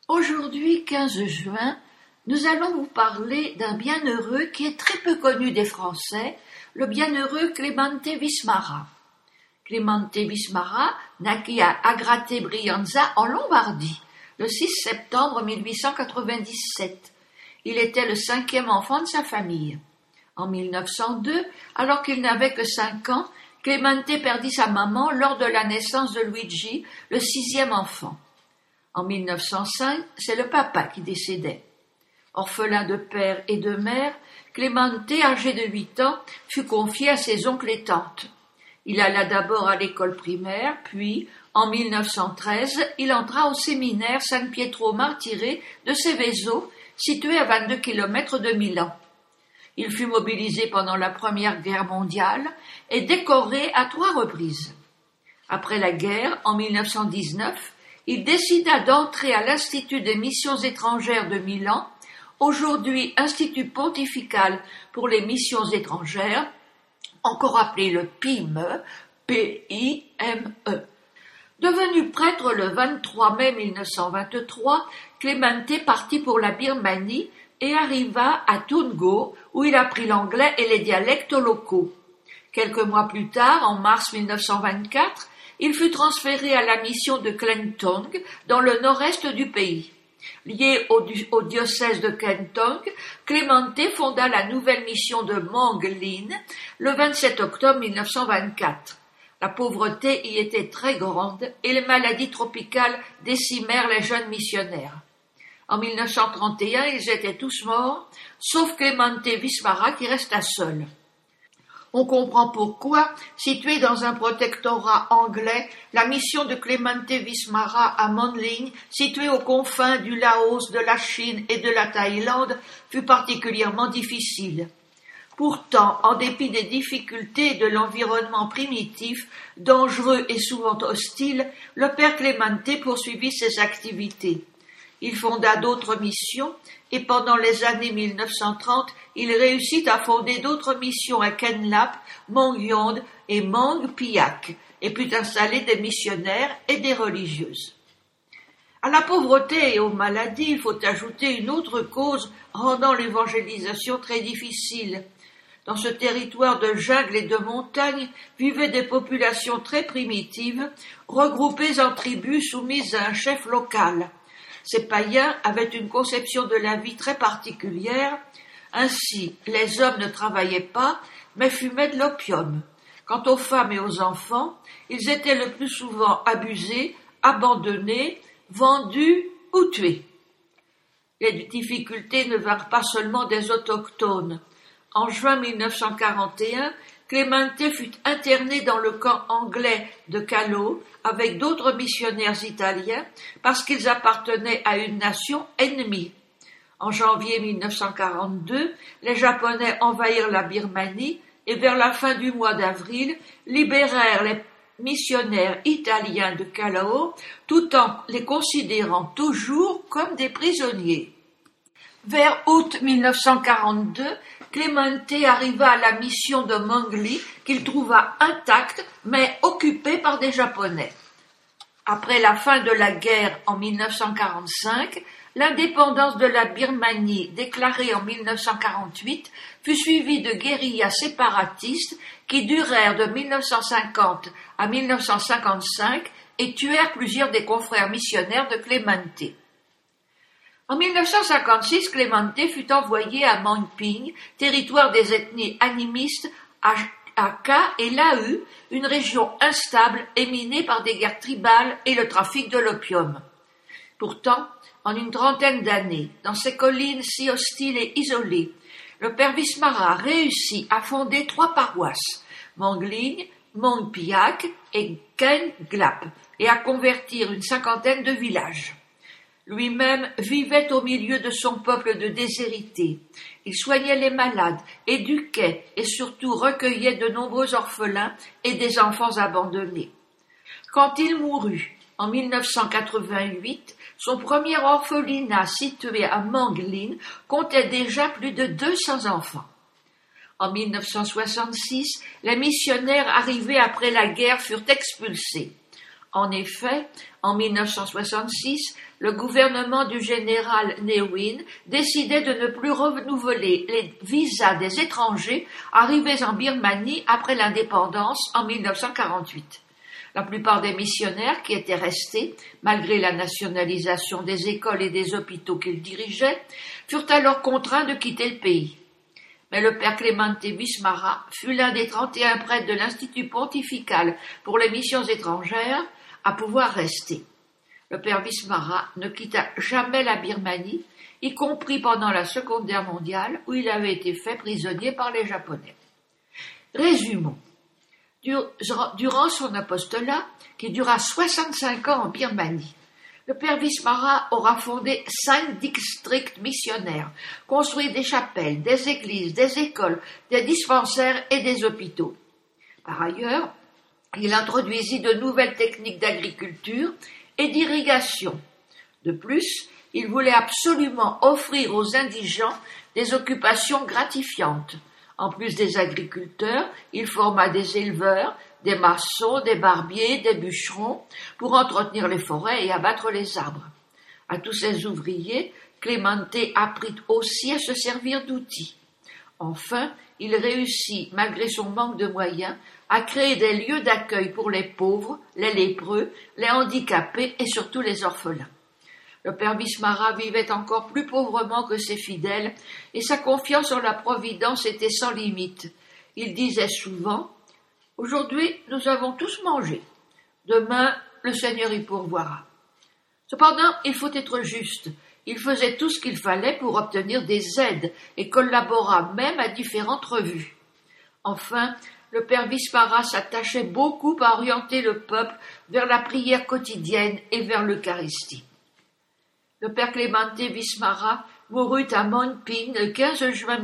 Aujourd'hui, 15 juin, nous allons vous parler d'un bienheureux qui est très peu connu des Français, le bienheureux Clemente Vismara. Clemente Vismara naquit à Agrate Brianza en Lombardie, le 6 septembre 1897. Il était le 5e enfant de sa famille. En 1902, alors qu'il n'avait que 5 ans, Clemente perdit sa maman lors de la naissance de Luigi, le 6e enfant. En 1905, c'est le papa qui décédait. Orphelin de père et de mère, Clemente, âgé de 8 ans, fut confié à ses oncles et tantes. Il alla d'abord à l'école primaire, puis, en 1913, il entra au séminaire San Pietro Martire de Seveso, situé à 22 km de Milan. Il fut mobilisé pendant la Première Guerre mondiale et décoré à 3 reprises. Après la guerre, en 1919, il décida d'entrer à l'Institut des missions étrangères de Milan, aujourd'hui Institut pontifical pour les missions étrangères, encore appelé le PIME, P-I-M-E. Devenu prêtre le 23 mai 1923, Clemente partit pour la Birmanie et arriva à Toungo, où il apprit l'anglais et les dialectes locaux. Quelques mois plus tard, en mars 1924, il fut transféré à la mission de Klentong, dans le nord-est du pays. Lié au diocèse de Klentong, Clemente fonda la nouvelle mission de Mang Lin le 27 octobre 1924. La pauvreté y était très grande et les maladies tropicales décimèrent les jeunes missionnaires. En 1931, ils étaient tous morts, sauf Clemente Vismara qui resta seul. On comprend pourquoi, située dans un protectorat anglais, la mission de Clemente Vismara à Monling, située aux confins du Laos, de la Chine et de la Thaïlande, fut particulièrement difficile. Pourtant, en dépit des difficultés de l'environnement primitif, dangereux et souvent hostile, le père Clemente poursuivit ses activités. Il fonda d'autres missions et pendant les années 1930, il réussit à fonder d'autres missions à Kenlap, Mongyond et Mang Piak et put installer des missionnaires et des religieuses. À la pauvreté et aux maladies, il faut ajouter une autre cause rendant l'évangélisation très difficile. Dans ce territoire de jungle et de montagne vivaient des populations très primitives, regroupées en tribus soumises à un chef local. Ces païens avaient une conception de la vie très particulière. Ainsi, les hommes ne travaillaient pas, mais fumaient de l'opium. Quant aux femmes et aux enfants, ils étaient le plus souvent abusés, abandonnés, vendus ou tués. Les difficultés ne vinrent pas seulement des autochtones. En juin 1941, Clemente fut interné dans le camp anglais de Callao avec d'autres missionnaires italiens parce qu'ils appartenaient à une nation ennemie. En janvier 1942, les Japonais envahirent la Birmanie et vers la fin du mois d'avril, libérèrent les missionnaires italiens de Callao tout en les considérant toujours comme des prisonniers. Vers août 1942, Clemente arriva à la mission de Mangli qu'il trouva intacte mais occupée par des Japonais. Après la fin de la guerre en 1945, l'indépendance de la Birmanie déclarée en 1948 fut suivie de guérillas séparatistes qui durèrent de 1950 à 1955 et tuèrent plusieurs des confrères missionnaires de Clemente. En 1956, Clemente fut envoyé à Mangping, territoire des ethnies animistes, Hakka et Lahu, une région instable et minée par des guerres tribales et le trafic de l'opium. Pourtant, en une trentaine d'années, dans ces collines si hostiles et isolées, le père Vismara réussit à fonder 3 paroisses, Mangling, Mang Piak et Ken Glap, et à convertir une 50aine de villages. Lui-même vivait au milieu de son peuple de déshérités. Il soignait les malades, éduquait et surtout recueillait de nombreux orphelins et des enfants abandonnés. Quand il mourut, en 1988, son premier orphelinat situé à Manglin comptait déjà plus de 200 enfants. En 1966, les missionnaires arrivés après la guerre furent expulsés. En effet, en 1966, le gouvernement du général Ne Win décidait de ne plus renouveler les visas des étrangers arrivés en Birmanie après l'indépendance en 1948. La plupart des missionnaires qui étaient restés, malgré la nationalisation des écoles et des hôpitaux qu'ils dirigeaient, furent alors contraints de quitter le pays. Mais le père Clemente Wismara fut l'un des 31 prêtres de l'Institut pontifical pour les missions étrangères à pouvoir rester. Le père Wismara ne quitta jamais la Birmanie, y compris pendant la Seconde Guerre mondiale, où il avait été fait prisonnier par les Japonais. Résumons. Durant son apostolat, qui dura 65 ans en Birmanie, le père Wismara aura fondé 5 districts missionnaires, construit des chapelles, des églises, des écoles, des dispensaires et des hôpitaux. Par ailleurs, il introduisit de nouvelles techniques d'agriculture et d'irrigation. De plus, il voulait absolument offrir aux indigents des occupations gratifiantes. En plus des agriculteurs, il forma des éleveurs, des maçons, des barbiers, des bûcherons pour entretenir les forêts et abattre les arbres. À tous ces ouvriers, Clemente apprit aussi à se servir d'outils. Enfin, il réussit, malgré son manque de moyens, à créer des lieux d'accueil pour les pauvres, les lépreux, les handicapés et surtout les orphelins. Le père Wismara vivait encore plus pauvrement que ses fidèles et sa confiance en la providence était sans limite. Il disait souvent « Aujourd'hui, nous avons tous mangé. Demain, le Seigneur y pourvoira. » Cependant, il faut être juste. Il faisait tout ce qu'il fallait pour obtenir des aides et collabora même à différentes revues. Enfin, le père Wismara s'attachait beaucoup à orienter le peuple vers la prière quotidienne et vers l'Eucharistie. Le père Clemente Wismara mourut à Mon Pinh le 15 juin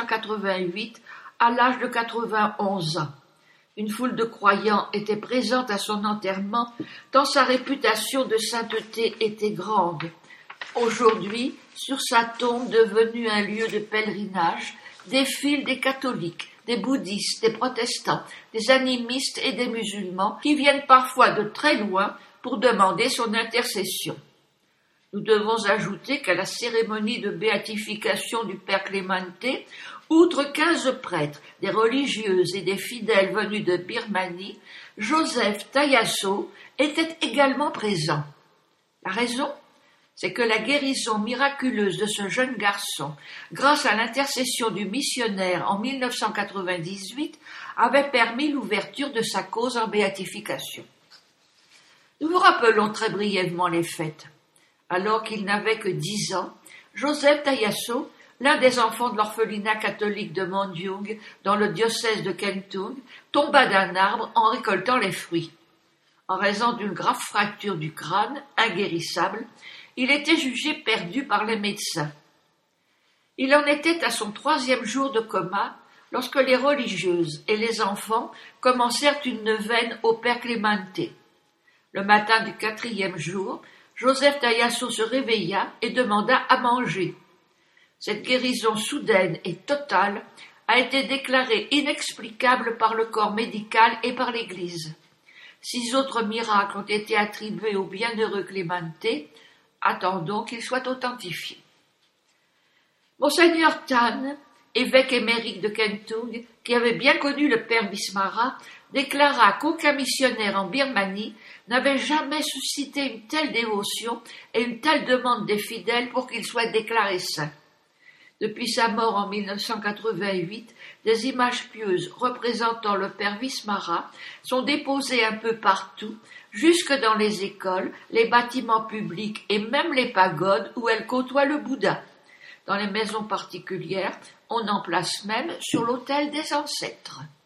1988 à l'âge de 91 ans. Une foule de croyants était présente à son enterrement tant sa réputation de sainteté était grande. Aujourd'hui, sur sa tombe devenue un lieu de pèlerinage, défilent des catholiques, des bouddhistes, des protestants, des animistes et des musulmans qui viennent parfois de très loin pour demander son intercession. Nous devons ajouter qu'à la cérémonie de béatification du père Clemente, outre 15 prêtres, des religieuses et des fidèles venus de Birmanie, Joseph Tayasso était également présent. La raison ? C'est que la guérison miraculeuse de ce jeune garçon, grâce à l'intercession du missionnaire en 1998, avait permis l'ouverture de sa cause en béatification. Nous vous rappelons très brièvement les faits. Alors qu'il n'avait que 10 ans, Joseph Tayasso, l'un des enfants de l'orphelinat catholique de Mondyung, dans le diocèse de Kentung, tomba d'un arbre en récoltant les fruits. En raison d'une grave fracture du crâne, inguérissable, il était jugé perdu par les médecins. Il en était à son 3e jour de coma lorsque les religieuses et les enfants commencèrent une neuvaine au père Clemente. Le matin du 4e jour, Joseph Tayasso se réveilla et demanda à manger. Cette guérison soudaine et totale a été déclarée inexplicable par le corps médical et par l'Église. 6 autres miracles ont été attribués au bienheureux Clemente. Attendons qu'ils soient authentifiés. Monseigneur Tan, évêque émérite de Kentung, qui avait bien connu le père Wismara, déclara qu'aucun missionnaire en Birmanie n'avait jamais suscité une telle dévotion et une telle demande des fidèles pour qu'il soit déclaré saint. Depuis sa mort en 1988, des images pieuses représentant le père Wismara sont déposées un peu partout, jusque dans les écoles, les bâtiments publics et même les pagodes où elle côtoie le Bouddha. Dans les maisons particulières, on en place même sur l'autel des ancêtres.